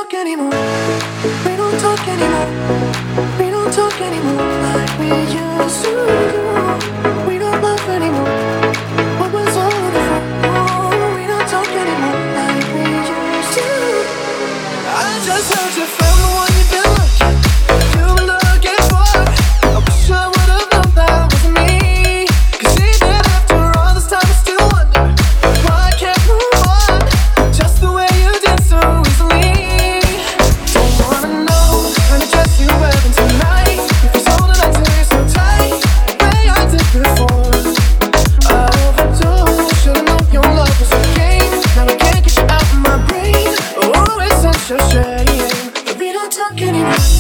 talk anymore. We don't talk anymore. We don't talk anymore like we used to do. We don't love anymore. What was all of it for? Oh, we don't talk anymore like we used to. I just heard you found the one you've been looking for. I wish I would've known that wasn't me. 'Cause even after all this time I still wonder why I can't move on just the way you did so easily. Don't wanna know when I dress you wearing tonight. If it's holding on to you so tight the way I did before. I overdosed. Should've known your love was a game. Now I can't get you out of my brain. Oh, it's such a shame that we don't talk anymore.